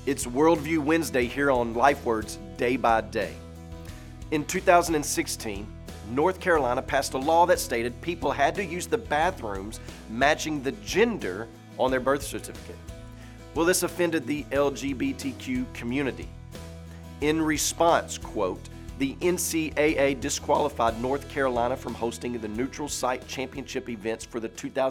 It's Worldview Wednesday here on LifeWords Day by Day. In 2016, North Carolina passed a law that stated people had to use the bathrooms matching the gender on their birth certificate. Well, this offended the LGBTQ community. In response, quote, the NCAA disqualified North Carolina from hosting the neutral site championship events for the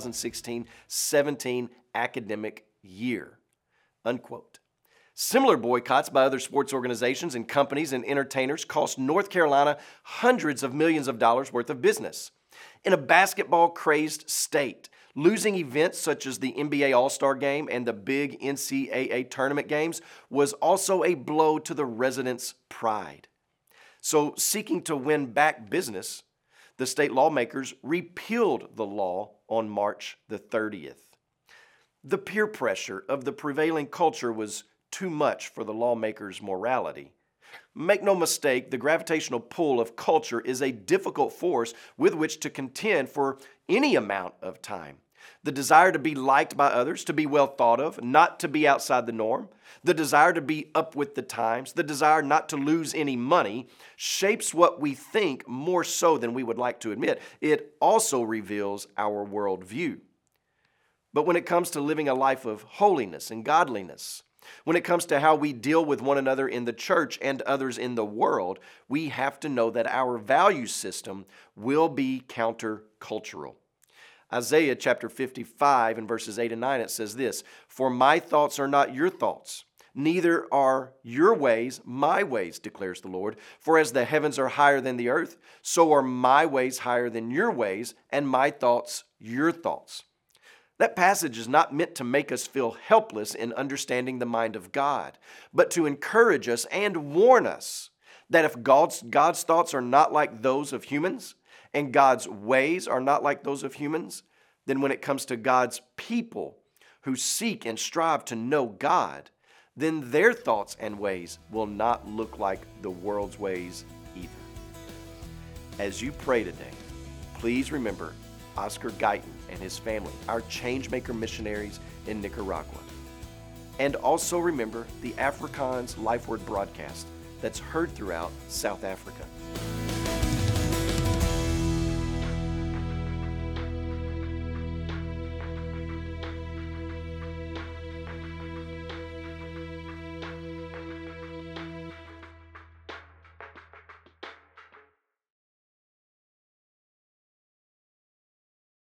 2016-17 academic year, unquote. Similar boycotts by other sports organizations and companies and entertainers cost North Carolina hundreds of millions of dollars worth of business. In a basketball-crazed state, losing events such as the NBA All-Star Game and the big NCAA tournament games was also a blow to the residents' pride. So, seeking to win back business, the state lawmakers repealed the law on March the 30th. The peer pressure of the prevailing culture was too much for the lawmakers' morality. Make no mistake, the gravitational pull of culture is a difficult force with which to contend for any amount of time. The desire to be liked by others, to be well thought of, not to be outside the norm, the desire to be up with the times, the desire not to lose any money, shapes what we think more so than we would like to admit. It also reveals our worldview. But when it comes to living a life of holiness and godliness, when it comes to how we deal with one another in the church and others in the world, we have to know that our value system will be countercultural. Isaiah chapter 55 and verses 8 and 9, it says this, "For my thoughts are not your thoughts, neither are your ways my ways, declares the Lord. For as the heavens are higher than the earth, so are my ways higher than your ways, and my thoughts your thoughts." That passage is not meant to make us feel helpless in understanding the mind of God, but to encourage us and warn us that if God's thoughts are not like those of humans, and God's ways are not like those of humans, then when it comes to God's people who seek and strive to know God, then their thoughts and ways will not look like the world's ways either. As you pray today, please remember Oscar Guyton and his family, our Changemaker missionaries in Nicaragua. And also remember the Afrikaans LifeWord broadcast that's heard throughout South Africa.